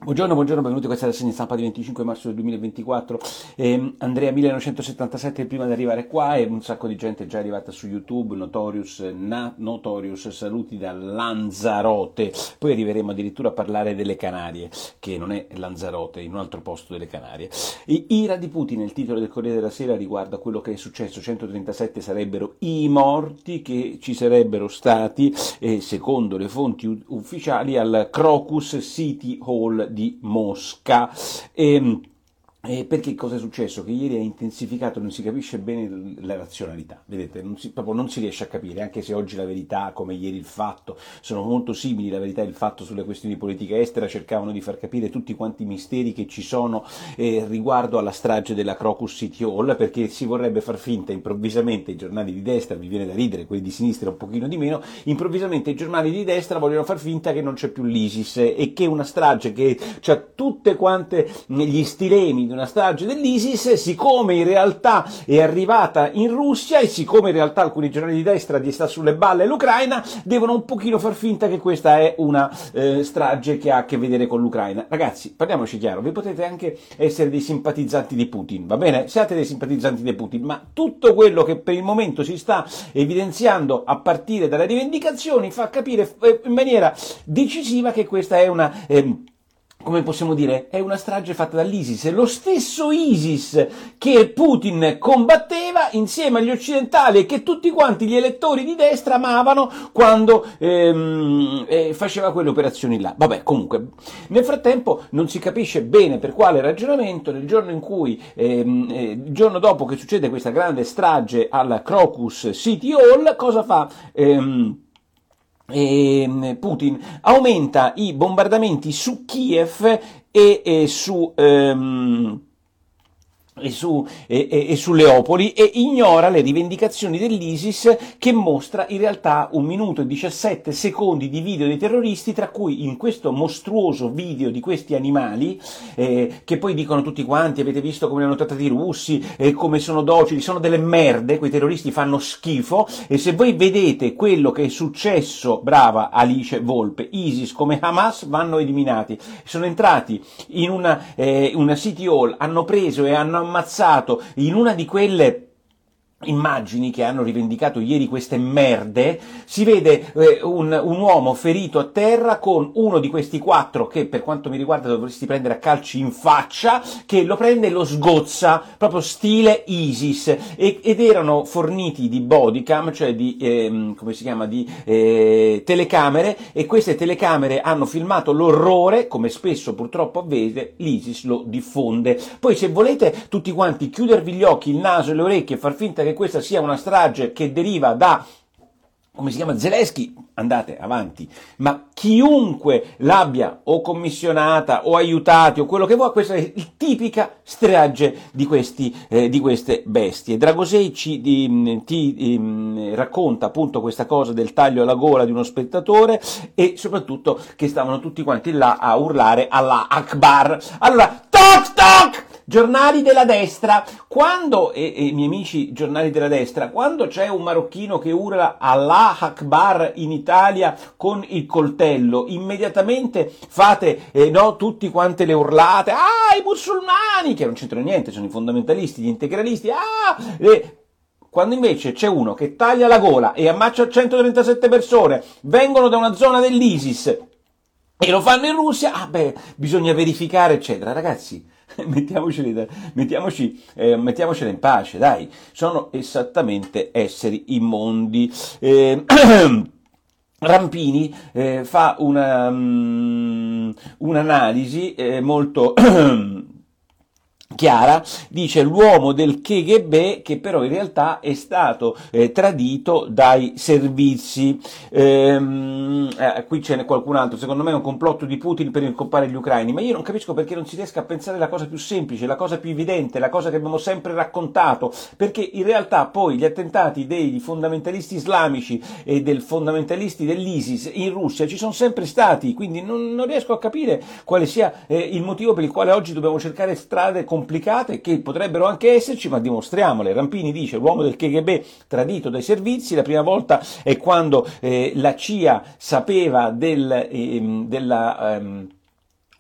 Buongiorno, benvenuti a questa rassegna stampa di 25 marzo del 2024. Andrea 1977 prima di arrivare qua e un sacco di gente è già arrivata su YouTube, Notorious, saluti da Lanzarote. Poi arriveremo addirittura a parlare delle Canarie, che non è Lanzarote, in un altro posto delle Canarie. Ira di Putin, il titolo del Corriere della Sera, riguarda quello che è successo. 137 sarebbero i morti che ci sarebbero stati, secondo le fonti ufficiali, al Crocus City Hall di Mosca. Perché cosa è successo? Che ieri ha intensificato, non si capisce bene la razionalità, vedete, proprio non si riesce a capire, anche se oggi la verità, come ieri il fatto, sono molto simili, la verità e il fatto sulle questioni di politica estera cercavano di far capire tutti quanti i misteri che ci sono riguardo alla strage della Crocus City Hall, perché si vorrebbe far finta improvvisamente, i giornali di destra, mi viene da ridere, quelli di sinistra un pochino di meno, improvvisamente i giornali di destra vogliono far finta che non c'è più l'ISIS e che una strage che ha tutte quante gli stilemi di una strage dell'ISIS, siccome in realtà è arrivata in Russia e siccome in realtà alcuni giornali di destra gli sta sulle balle l'Ucraina, devono un pochino far finta che questa è una strage che ha a che vedere con l'Ucraina. Ragazzi, parliamoci chiaro, vi potete anche essere dei simpatizzanti di Putin, va bene? Siate dei simpatizzanti di Putin, ma tutto quello che per il momento si sta evidenziando a partire dalle rivendicazioni fa capire in maniera decisiva che questa è una come possiamo dire, è una strage fatta dall'ISIS, è lo stesso ISIS che Putin combatteva insieme agli occidentali e che tutti quanti gli elettori di destra amavano quando faceva quelle operazioni là. Vabbè, comunque, nel frattempo non si capisce bene per quale ragionamento, nel giorno in cui, il giorno dopo che succede questa grande strage alla Crocus City Hall, cosa fa? Putin aumenta i bombardamenti su Kiev e su Leopoli e ignora le rivendicazioni dell'ISIS, che mostra in realtà 1 minuto e 17 secondi di video dei terroristi, tra cui in questo mostruoso video di questi animali che poi dicono tutti quanti: avete visto come li hanno trattati i russi, come sono docili, sono delle merde, quei terroristi fanno schifo. E se voi vedete quello che è successo, brava Alice Volpe, ISIS come Hamas vanno eliminati. Sono entrati in una City Hall, hanno preso e hanno ammazzato in una di quelle immagini che hanno rivendicato ieri queste merde, si vede un uomo ferito a terra con uno di questi 4 che, per quanto mi riguarda, dovresti prendere a calci in faccia, che lo prende e lo sgozza, proprio stile ISIS, ed erano forniti di bodycam, cioè di, come si chiama, di telecamere, e queste telecamere hanno filmato l'orrore, come spesso purtroppo avvede, l'ISIS lo diffonde. Poi, se volete tutti quanti chiudervi gli occhi, il naso e le orecchie e far finta che questa sia una strage che deriva da, come si chiama, Zelensky, andate avanti, ma chiunque l'abbia o commissionata o aiutati o quello che vuoi, questa è tipica strage di queste bestie. Dragosei ti racconta appunto questa cosa del taglio alla gola di uno spettatore, e soprattutto che stavano tutti quanti là a urlare Allah Akbar. Allora, toc toc! Giornali della destra, quando, i miei amici giornali della destra, quando c'è un marocchino che urla Allah Akbar in Italia con il coltello, immediatamente fate, no, tutti quante le urlate, i musulmani, che non c'entrano niente, sono i fondamentalisti, gli integralisti, quando invece c'è uno che taglia la gola e ammazza 137 persone, vengono da una zona dell'ISIS e lo fanno in Russia, bisogna verificare, eccetera. Ragazzi, mettiamocela in pace, dai, sono esattamente esseri immondi. Rampini fa un'analisi molto chiara, dice: l'uomo del KGB che però in realtà è stato tradito dai servizi. Qui ce n'è qualcun altro, secondo me è un complotto di Putin per incolpare gli ucraini, ma io non capisco perché non si riesca a pensare la cosa più semplice, la cosa più evidente, la cosa che abbiamo sempre raccontato, perché in realtà poi gli attentati dei fondamentalisti islamici e del fondamentalisti dell'ISIS in Russia ci sono sempre stati, quindi non riesco a capire quale sia il motivo per il quale oggi dobbiamo cercare strade complicate, che potrebbero anche esserci, ma dimostriamole. Rampini dice: l'uomo del KGB tradito dai servizi, la prima volta è quando la CIA sapeva della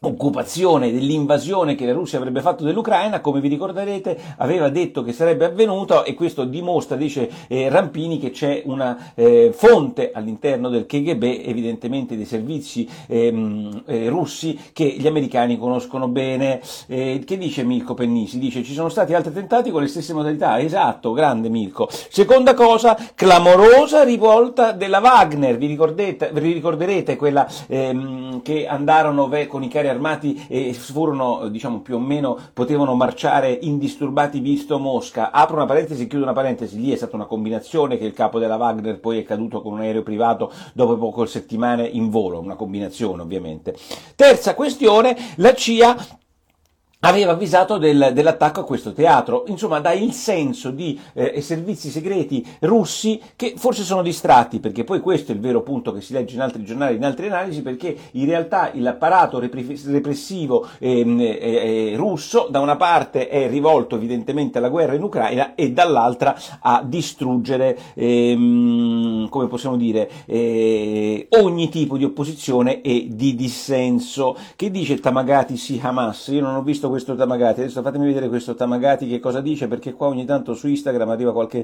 occupazione, dell'invasione che la Russia avrebbe fatto dell'Ucraina, come vi ricorderete, aveva detto che sarebbe avvenuto, e questo dimostra, dice Rampini, che c'è una fonte all'interno del KGB, evidentemente dei servizi russi, che gli americani conoscono bene. Che dice Milko Pennisi? Dice: ci sono stati altri attentati con le stesse modalità. Esatto, grande Milko. Seconda cosa, clamorosa rivolta della Wagner, vi ricorderete quella che andarono con i carri armati e furono, diciamo, più o meno potevano marciare indisturbati visto Mosca. Apro una parentesi, chiudo una parentesi, lì è stata una combinazione, che il capo della Wagner poi è caduto con un aereo privato dopo poche settimane in volo, una combinazione ovviamente. Terza questione, la CIA aveva avvisato dell'attacco a questo teatro. Insomma, dà il senso di servizi segreti russi che forse sono distratti, perché poi questo è il vero punto che si legge in altri giornali, in altre analisi, perché in realtà l'apparato repressivo russo da una parte è rivolto evidentemente alla guerra in Ucraina e dall'altra a distruggere, come possiamo dire, ogni tipo di opposizione e di dissenso. Che dice Tamagati sì Hamas? Io non ho visto questo Tamagati, adesso fatemi vedere questo Tamagati che cosa dice, perché qua ogni tanto su Instagram arriva qualche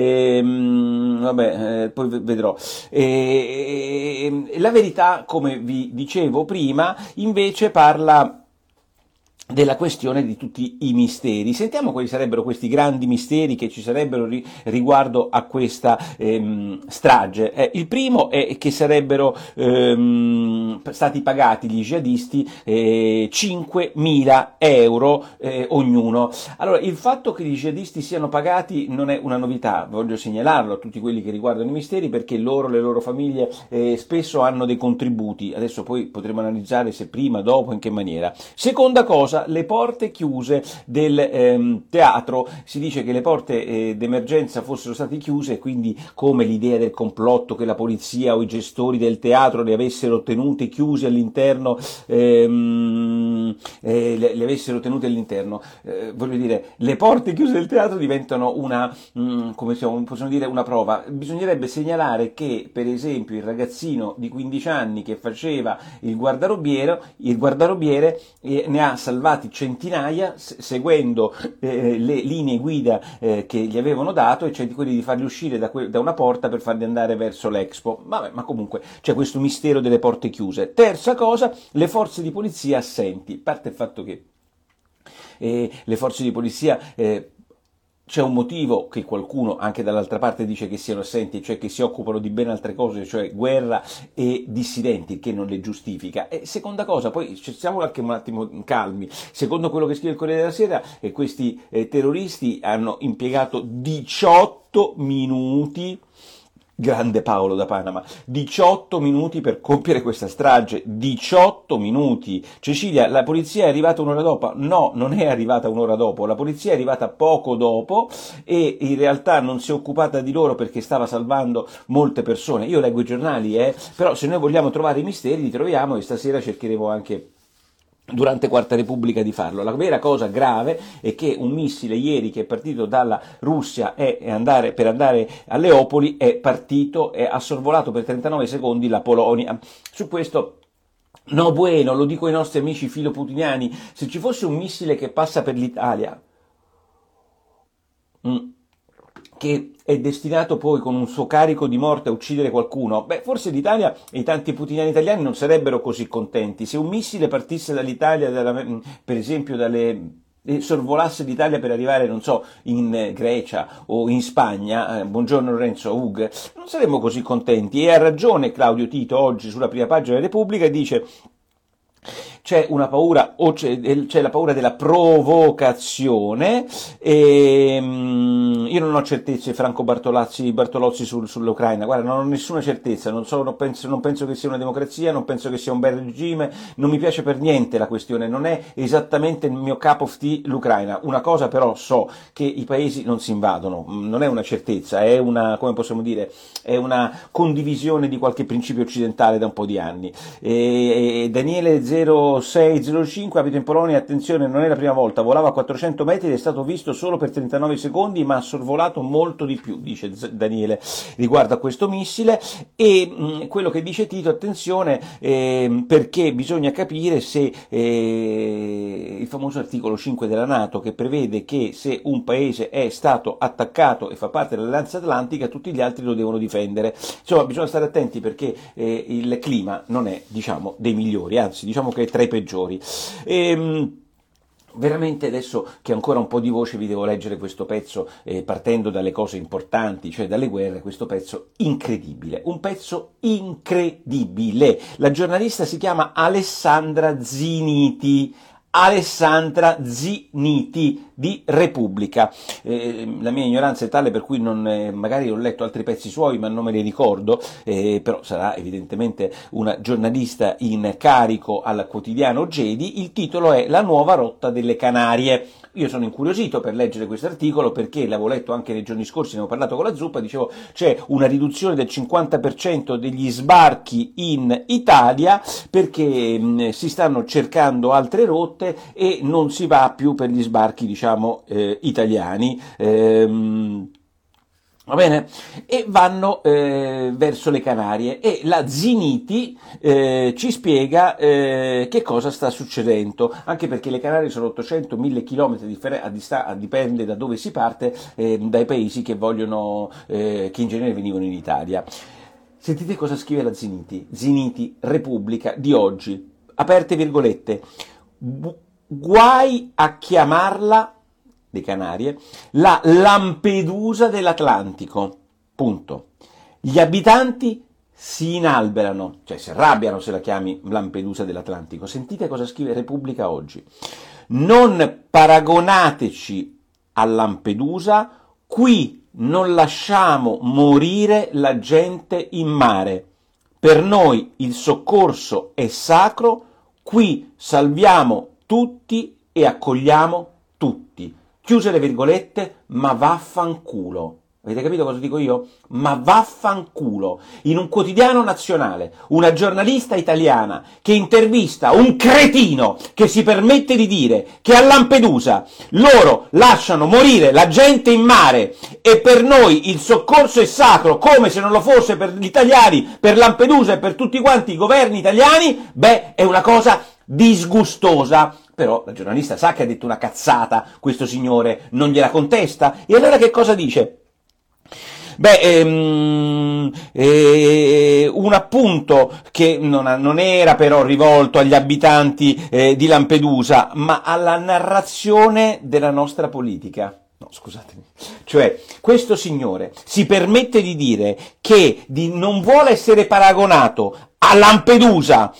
poi vedrò. La verità, come vi dicevo prima, invece parla della questione di tutti i misteri. Sentiamo quali sarebbero questi grandi misteri che ci sarebbero riguardo a questa strage. Il primo è che sarebbero stati pagati gli jihadisti 5.000 euro ognuno. Allora, il fatto che gli jihadisti siano pagati non è una novità, voglio segnalarlo a tutti quelli che riguardano i misteri, perché le loro famiglie spesso hanno dei contributi. Adesso poi potremo analizzare se prima, dopo, in che maniera. Seconda cosa, le porte chiuse del teatro. Si dice che le porte d'emergenza fossero state chiuse, quindi come l'idea del complotto che la polizia o i gestori del teatro le avessero tenute chiuse all'interno, le avessero tenute all'interno. Voglio dire, le porte chiuse del teatro diventano una, come possiamo dire, una prova. Bisognerebbe segnalare che, per esempio, il ragazzino di 15 anni che faceva il guardarobiere ne ha salvati centinaia seguendo le linee guida che gli avevano dato, e cioè di quelli di farli uscire da una porta per farli andare verso l'Expo. Vabbè, ma comunque c'è questo mistero delle porte chiuse. Terza cosa, le forze di polizia assenti. A parte il fatto che le forze di polizia c'è un motivo che qualcuno anche dall'altra parte dice che siano assenti, cioè che si occupano di ben altre cose, cioè guerra e dissidenti, che non le giustifica. E seconda cosa, poi stiamo anche un attimo calmi, secondo quello che scrive il Corriere della Sera, questi terroristi hanno impiegato 18 minuti, grande Paolo da Panama, 18 minuti per compiere questa strage, 18 minuti. Cecilia, la polizia è arrivata un'ora dopo? No, non è arrivata un'ora dopo, la polizia è arrivata poco dopo e in realtà non si è occupata di loro perché stava salvando molte persone. Io leggo i giornali, però se noi vogliamo trovare i misteri li troviamo, e stasera cercheremo anche durante Quarta Repubblica di farlo. La vera cosa grave è che un missile ieri che è partito dalla Russia per andare a Leopoli è partito e ha sorvolato per 39 secondi la Polonia. Su questo no bueno, lo dico ai nostri amici filoputiniani, se ci fosse un missile che passa per l'Italia che è destinato poi con un suo carico di morte a uccidere qualcuno, forse l'Italia e i tanti putiniani italiani non sarebbero così contenti. Se un missile partisse dall'Italia, per esempio sorvolasse l'Italia per arrivare, non so, in Grecia o in Spagna, buongiorno Lorenzo Hug, non saremmo così contenti. E ha ragione Claudio Tito oggi sulla prima pagina della Repubblica, dice: c'è una paura, o c'è la paura della provocazione, e io non ho certezze, Franco Bartolozzi sull'Ucraina, guarda, non ho nessuna certezza, non penso che sia una democrazia, non penso che sia un bel regime, non mi piace per niente la questione, non è esattamente il mio cup of tea l'Ucraina. Una cosa però so, che i paesi non si invadono, non è una certezza, è una, come possiamo dire, è una condivisione di qualche principio occidentale da un po' di anni. Daniele 0 0605, abito in Polonia, attenzione, non è la prima volta, volava a 400 metri ed è stato visto solo per 39 secondi, ma ha sorvolato molto di più, dice Daniele riguardo a questo missile. E quello che dice Tito, attenzione, perché bisogna capire se il famoso articolo 5 della NATO, che prevede che se un paese è stato attaccato e fa parte dell'Alleanza Atlantica, tutti gli altri lo devono difendere. Insomma, bisogna stare attenti perché il clima non è, diciamo, dei migliori, anzi diciamo che è tra i peggiori. Veramente adesso che ancora un po' di voce vi devo leggere questo pezzo, partendo dalle cose importanti, cioè dalle guerre, questo pezzo incredibile, un pezzo incredibile. La giornalista si chiama Alessandra Ziniti, di Repubblica. La mia ignoranza è tale per cui magari ho letto altri pezzi suoi ma non me li ricordo, però sarà evidentemente una giornalista in carico al quotidiano Gedi. Il titolo è La nuova rotta delle Canarie. Io sono incuriosito per leggere questo articolo perché l'avevo letto anche nei giorni scorsi, ne ho parlato con la Zuppa, dicevo c'è una riduzione del 50% degli sbarchi in Italia perché si stanno cercando altre rotte e non si va più per gli sbarchi, diciamo, italiani. Va bene? E vanno verso le Canarie, e la Ziniti ci spiega che cosa sta succedendo, anche perché le Canarie sono 800-1000 km dipende da dove si parte, dai paesi che vogliono, che in genere venivano in Italia. Sentite cosa scrive la Ziniti, Repubblica di oggi, aperte virgolette, guai a chiamarla, le Canarie, la Lampedusa dell'Atlantico, punto. Gli abitanti si inalberano, cioè si arrabbiano se la chiami Lampedusa dell'Atlantico. Sentite cosa scrive Repubblica oggi. Non paragonateci a Lampedusa, qui non lasciamo morire la gente in mare. Per noi il soccorso è sacro, qui salviamo tutti e accogliamo tutti. Chiuse le virgolette, ma vaffanculo. Avete capito cosa dico io? Ma vaffanculo. In un quotidiano nazionale, una giornalista italiana che intervista un cretino che si permette di dire che a Lampedusa loro lasciano morire la gente in mare e per noi il soccorso è sacro, come se non lo fosse per gli italiani, per Lampedusa e per tutti quanti i governi italiani, beh, è una cosa disgustosa. Però la giornalista sa che ha detto una cazzata, questo signore non gliela contesta, e allora che cosa dice? Beh, un appunto che non era però rivolto agli abitanti di Lampedusa, ma alla narrazione della nostra politica. No, scusatemi. Cioè, questo signore si permette di dire che non vuole essere paragonato a Lampedusa,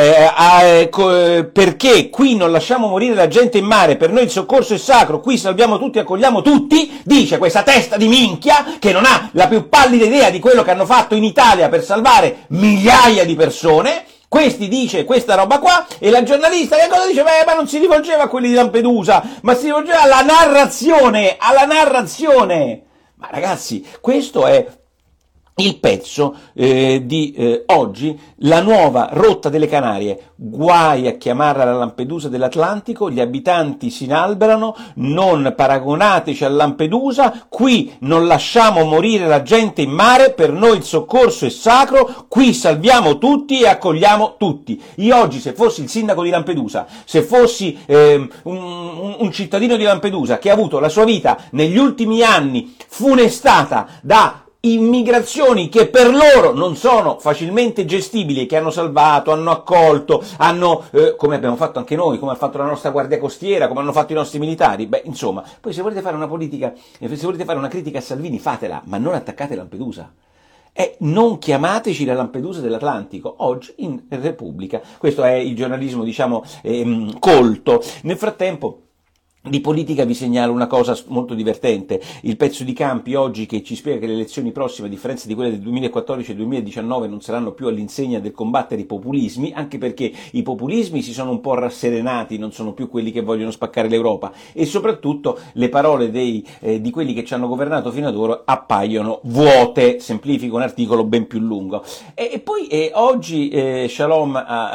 perché qui non lasciamo morire la gente in mare, per noi il soccorso è sacro, qui salviamo tutti e accogliamo tutti, dice questa testa di minchia che non ha la più pallida idea di quello che hanno fatto in Italia per salvare migliaia di persone. Questi dice questa roba qua, e la giornalista che cosa dice? Beh, ma non si rivolgeva a quelli di Lampedusa, ma si rivolgeva alla narrazione. Ma ragazzi, questo è il pezzo di oggi, la nuova rotta delle Canarie, guai a chiamarla la Lampedusa dell'Atlantico, gli abitanti si inalberano, non paragonateci a Lampedusa, qui non lasciamo morire la gente in mare, per noi il soccorso è sacro, qui salviamo tutti e accogliamo tutti. Io oggi, se fossi il sindaco di Lampedusa, se fossi un cittadino di Lampedusa che ha avuto la sua vita negli ultimi anni funestata da immigrazioni che per loro non sono facilmente gestibili, che hanno salvato, hanno accolto, hanno, come abbiamo fatto anche noi, come ha fatto la nostra Guardia Costiera, come hanno fatto i nostri militari, beh, insomma, poi se volete fare una politica, se volete fare una critica a Salvini, fatela, ma non attaccate Lampedusa. E non chiamateci la Lampedusa dell'Atlantico, oggi in Repubblica. Questo è il giornalismo, diciamo, colto. Nel frattempo, Di politica vi segnalo una cosa molto divertente, il pezzo di Campi oggi che ci spiega che le elezioni prossime, a differenza di quelle del 2014 e 2019, non saranno più all'insegna del combattere i populismi, anche perché i populismi si sono un po' rasserenati, non sono più quelli che vogliono spaccare l'Europa, e soprattutto le parole di quelli che ci hanno governato fino ad ora appaiono vuote. Semplifico un articolo ben più lungo. E poi oggi Shalom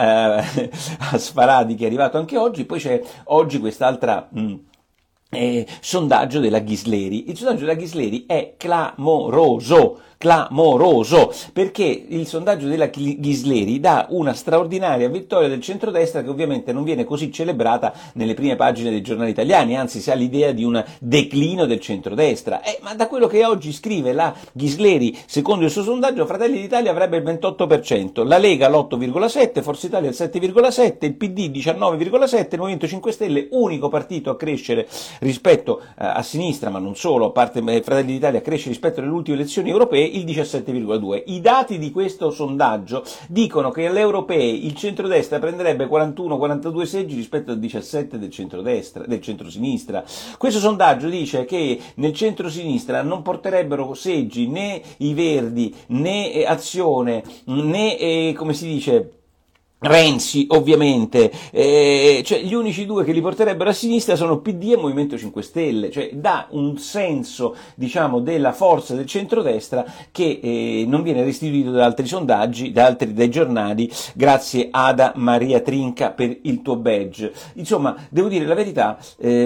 a Sfaradi, che è arrivato anche oggi, poi c'è oggi quest'altra sondaggio della Ghisleri. Il sondaggio della Ghisleri è clamoroso, perché il sondaggio della Ghisleri dà una straordinaria vittoria del centrodestra, che ovviamente non viene così celebrata nelle prime pagine dei giornali italiani, anzi si ha l'idea di un declino del centrodestra. Ma da quello che oggi scrive la Ghisleri, secondo il suo sondaggio, Fratelli d'Italia avrebbe il 28%, la Lega l'8,7%, Forza Italia il 7,7%, il PD il 19,7%, il Movimento 5 Stelle, unico partito a crescere rispetto a sinistra, ma non solo, a parte Fratelli d'Italia, cresce rispetto alle ultime elezioni europee, il 17,2%. I dati di questo sondaggio dicono che alle europee il centrodestra prenderebbe 41-42 seggi rispetto al 17 del centrodestra, del centrosinistra. Questo sondaggio dice che nel centrosinistra non porterebbero seggi né i Verdi, né Azione, né, come si dice, Renzi, ovviamente, cioè gli unici due che li porterebbero a sinistra sono PD e Movimento 5 Stelle, cioè dà un senso, diciamo, della forza del centrodestra che non viene restituito da altri sondaggi, dai giornali. Grazie Ada Maria Trinca per il tuo badge. Insomma, devo dire la verità,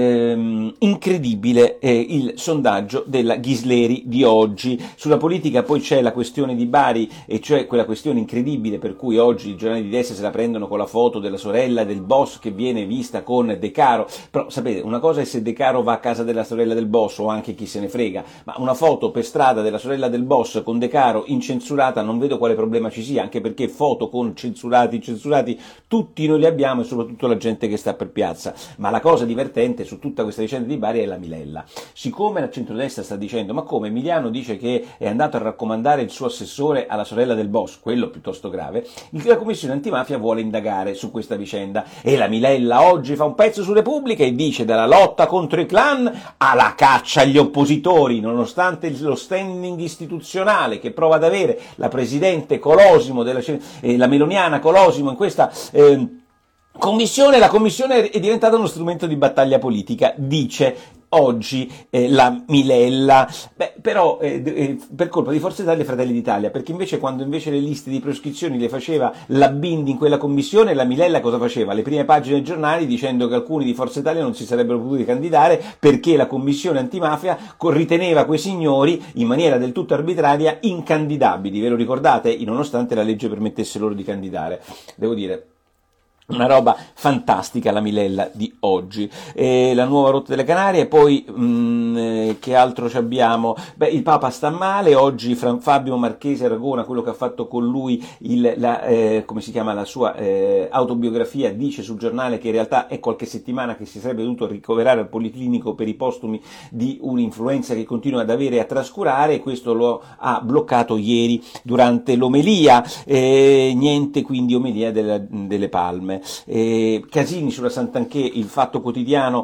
incredibile il sondaggio della Ghisleri di oggi. Sulla politica poi c'è la questione di Bari, e cioè quella questione incredibile per cui oggi i giornali di destra se la prendono con la foto della sorella del boss che viene vista con De Caro. Però sapete, una cosa è se De Caro va a casa della sorella del boss, o anche chi se ne frega, ma una foto per strada della sorella del boss con De Caro incensurata, non vedo quale problema ci sia, anche perché foto con censurati, incensurati, tutti noi li abbiamo, e soprattutto la gente che sta per piazza. Ma la cosa divertente su tutta questa vicenda di Bari è la Milella. Siccome la centrodestra sta dicendo: ma come, Emiliano dice che è andato a raccomandare il suo assessore alla sorella del boss, quello piuttosto grave, la commissione antimafia vuole indagare su questa vicenda, e la Milella oggi fa un pezzo su Repubblica e dice: dalla lotta contro i clan alla caccia agli oppositori, nonostante lo standing istituzionale che prova ad avere la presidente Colosimo, la meloniana Colosimo in questa commissione, la commissione è diventata uno strumento di battaglia politica, dice oggi la Milella. Però per colpa di Forza Italia e Fratelli d'Italia, perché quando invece le liste di proscrizioni le faceva la Bindi in quella commissione, la Milella cosa faceva? Le prime pagine dei giornali dicendo che alcuni di Forza Italia non si sarebbero potuti candidare perché la commissione antimafia riteneva quei signori in maniera del tutto arbitraria incandidabili. Ve lo ricordate? Nonostante la legge permettesse loro di candidare. Devo dire, una roba fantastica la Milella di oggi. La nuova rotta delle Canarie. Poi che altro ci abbiamo? Il Papa sta male oggi. Fabio Marchese Aragona, quello che ha fatto con lui come si chiama, la sua autobiografia, dice sul giornale che in realtà è qualche settimana che si sarebbe dovuto ricoverare al Policlinico per i postumi di un'influenza che continua ad avere e a trascurare, e questo lo ha bloccato ieri durante l'omelia. Niente quindi omelia delle Palme. Casini sulla Santanchè, il Fatto Quotidiano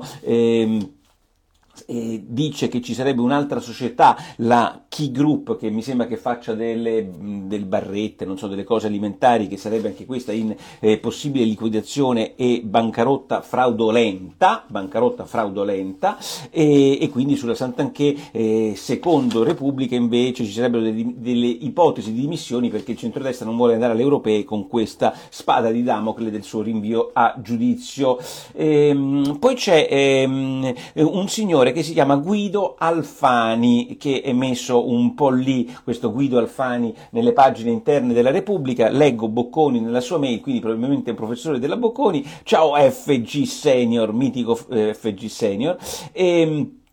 dice che ci sarebbe un'altra società, la Key Group, che mi sembra che faccia delle barrette, non so, delle cose alimentari, che sarebbe anche questa in possibile liquidazione e bancarotta fraudolenta, e quindi sulla Santanchè, secondo Repubblica, invece ci sarebbero delle ipotesi di dimissioni perché il centrodestra non vuole andare alle europee con questa spada di Damocle del suo rinvio a giudizio. Poi c'è un signore che si chiama Guido Alfani, che è messo un po' lì, questo Guido Alfani, nelle pagine interne della Repubblica. Leggo Bocconi nella sua mail, quindi probabilmente è un professore della Bocconi. Ciao FG Senior, mitico FG Senior.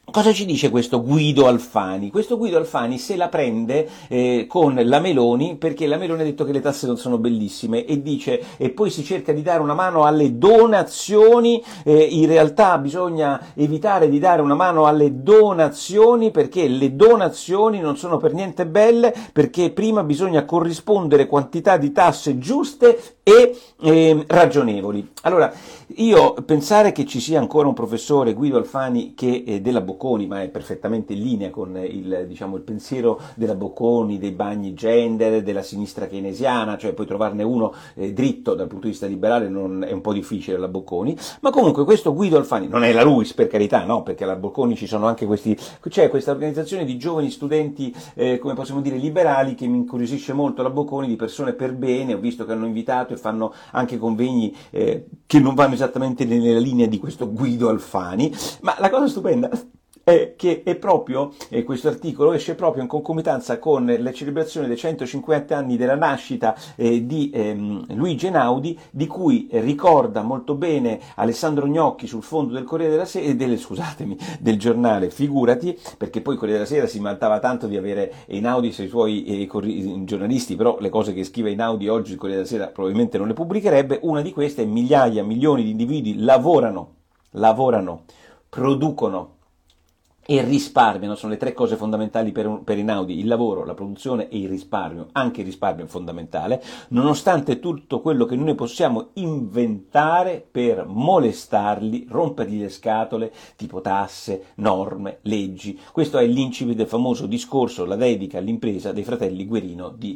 Cosa ci dice questo Guido Alfani? Questo Guido Alfani se la prende con la Meloni, perché la Meloni ha detto che le tasse non sono bellissime e dice, e poi si cerca di dare una mano alle donazioni, in realtà bisogna evitare di dare una mano alle donazioni, perché le donazioni non sono per niente belle, perché prima bisogna corrispondere quantità di tasse giuste e ragionevoli. Allora, io pensare che ci sia ancora un professore, Guido Alfani, che della Bocconi, ma è perfettamente in linea con il pensiero della Bocconi, dei bagni gender, della sinistra keynesiana, cioè puoi trovarne uno dritto dal punto di vista liberale, non è un po' difficile la Bocconi, ma comunque questo Guido Alfani, non è la LUIS per carità, no, perché alla Bocconi ci sono anche c'è questa organizzazione di giovani studenti, come possiamo dire, liberali, che mi incuriosisce molto la Bocconi, di persone per bene, ho visto che hanno invitato e fanno anche convegni che non vanno esattamente nella linea di questo Guido Alfani, ma la cosa stupenda è che è proprio, questo articolo esce proprio in concomitanza con la celebrazione dei 150 anni della nascita di Luigi Einaudi, di cui ricorda molto bene Alessandro Gnocchi sul fondo del Corriere della Sera, del giornale Figurati, perché poi il Corriere della Sera si vantava tanto di avere Einaudi sui suoi giornalisti, però le cose che scrive Einaudi oggi il Corriere della Sera probabilmente non le pubblicherebbe. Una di queste è: migliaia, milioni di individui lavorano, producono e risparmiano, sono le tre cose fondamentali per Einaudi: il lavoro, la produzione e il risparmio. Anche il risparmio è fondamentale, nonostante tutto quello che noi possiamo inventare per molestarli, rompergli le scatole, tipo tasse, norme, leggi. Questo è l'incipit del famoso discorso, la dedica all'impresa dei fratelli Guerino di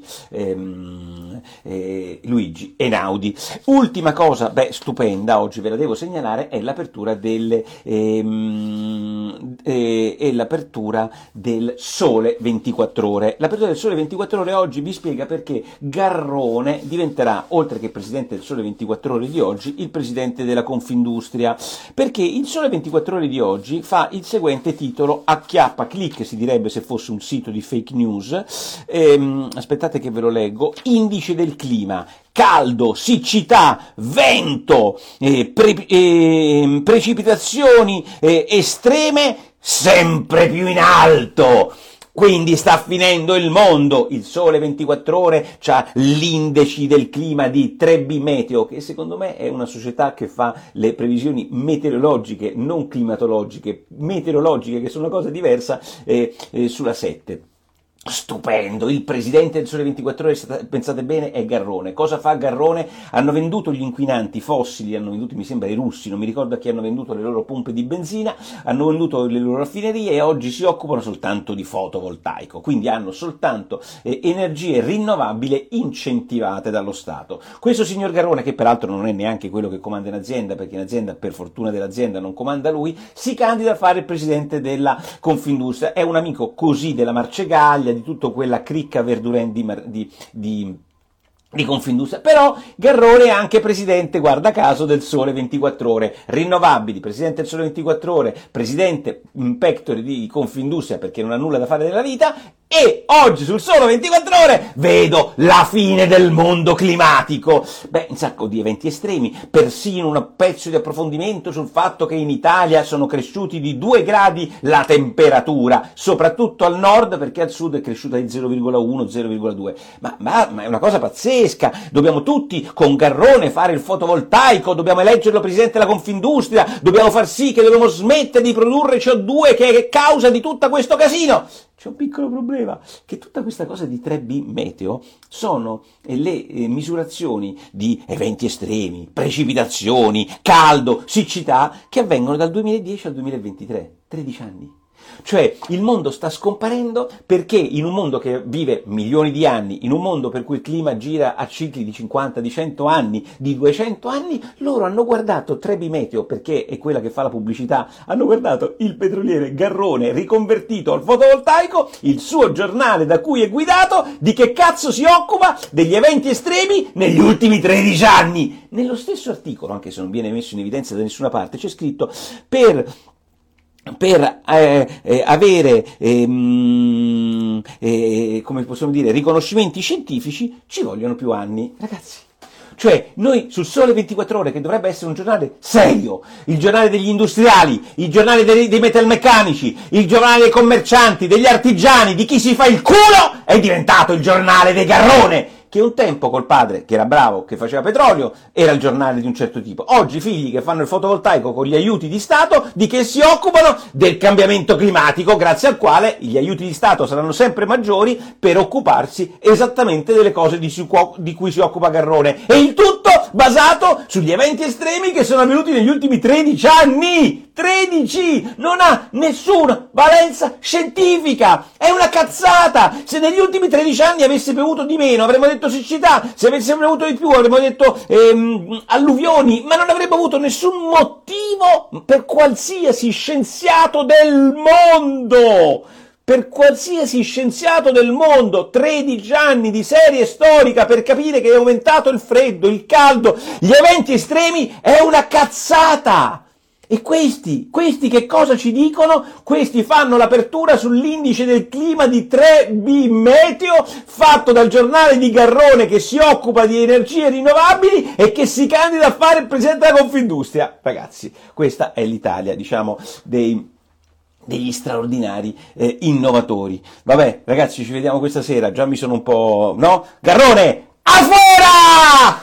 Luigi Einaudi. Ultima cosa, stupenda, oggi ve la devo segnalare, è l'apertura e l'apertura del Sole 24 Ore. L'apertura del Sole 24 Ore oggi vi spiega perché Garrone diventerà, oltre che presidente del Sole 24 Ore di oggi, il presidente della Confindustria, perché il Sole 24 Ore di oggi fa il seguente titolo, acchiappa click si direbbe se fosse un sito di fake news, aspettate che ve lo leggo: indice del clima, caldo, siccità, vento, precipitazioni estreme sempre più in alto. Quindi sta finendo il mondo. Il Sole 24 Ore c'ha l'indice del clima di 3B Meteo, che secondo me è una società che fa le previsioni meteorologiche, non climatologiche, meteorologiche, che sono una cosa diversa, sulla 7. Stupendo, il presidente del Sole 24 Ore, pensate bene, è Garrone. Cosa fa Garrone? Hanno venduto gli inquinanti fossili, hanno venduto, mi sembra, i russi, non mi ricordo a chi hanno venduto le loro pompe di benzina, hanno venduto le loro raffinerie e oggi si occupano soltanto di fotovoltaico, quindi hanno soltanto energie rinnovabili incentivate dallo Stato. Questo signor Garrone, che peraltro non è neanche quello che comanda in azienda, perché in azienda, per fortuna dell'azienda, non comanda lui, si candida a fare il presidente della Confindustria. È un amico così della Marcegaglia, di tutta quella cricca Verduren di Confindustria, però Garrone è anche presidente, guarda caso, del Sole 24 Ore, rinnovabili, presidente del Sole 24 Ore, presidente in pectore di Confindustria perché non ha nulla da fare nella vita, e oggi sul Sole 24 Ore vedo la fine del mondo climatico. Un sacco di eventi estremi, persino un pezzo di approfondimento sul fatto che in Italia sono cresciuti di 2 gradi la temperatura, soprattutto al nord, perché al sud è cresciuta di 0,1, 0,2. Ma è una cosa pazzesca. Dobbiamo tutti con Garrone fare il fotovoltaico, dobbiamo eleggerlo presidente della Confindustria, dobbiamo far sì che dobbiamo smettere di produrre CO2 che è causa di tutto questo casino. C'è un piccolo problema, che tutta questa cosa di 3B Meteo sono le misurazioni di eventi estremi, precipitazioni, caldo, siccità, che avvengono dal 2010 al 2023, 13 anni. Cioè il mondo sta scomparendo perché in un mondo che vive milioni di anni, in un mondo per cui il clima gira a cicli di 50, di 100 anni, di 200 anni, loro hanno guardato 3B Meteo, perché è quella che fa la pubblicità, hanno guardato il petroliere Garrone riconvertito al fotovoltaico, il suo giornale da cui è guidato, di che cazzo si occupa degli eventi estremi negli ultimi 13 anni. Nello stesso articolo, anche se non viene messo in evidenza da nessuna parte, c'è scritto per avere come possiamo dire riconoscimenti scientifici ci vogliono più anni. Ragazzi, Cioè, noi sul Sole 24 Ore, che dovrebbe essere un giornale serio, il giornale degli industriali, il giornale dei metalmeccanici, il giornale dei commercianti, degli artigiani, di chi si fa il culo, è diventato il giornale dei Garrone, che un tempo col padre, che era bravo, che faceva petrolio, era il giornale di un certo tipo. Oggi i figli che fanno il fotovoltaico con gli aiuti di Stato, di che si occupano? Del cambiamento climatico, grazie al quale gli aiuti di Stato saranno sempre maggiori per occuparsi esattamente delle cose di cui si occupa Garrone. E il tutto basato sugli eventi estremi che sono avvenuti negli ultimi 13 anni! 13! Non ha nessuna valenza scientifica! È una cazzata! Se negli ultimi 13 anni avesse piovuto di meno, avremmo detto siccità, se avesse piovuto di più avremmo detto alluvioni, ma non avremmo avuto nessun motivo per qualsiasi scienziato del mondo! Per qualsiasi scienziato del mondo, 13 anni di serie storica per capire che è aumentato il freddo, il caldo, gli eventi estremi, è una cazzata! E questi che cosa ci dicono? Questi fanno l'apertura sull'indice del clima di 3B Meteo, fatto dal giornale di Garrone che si occupa di energie rinnovabili e che si candida a fare il presidente della Confindustria. Ragazzi, questa è l'Italia, diciamo, degli straordinari innovatori. Vabbè, ragazzi, ci vediamo questa sera, già mi sono un po'... no? Garrone, afuera!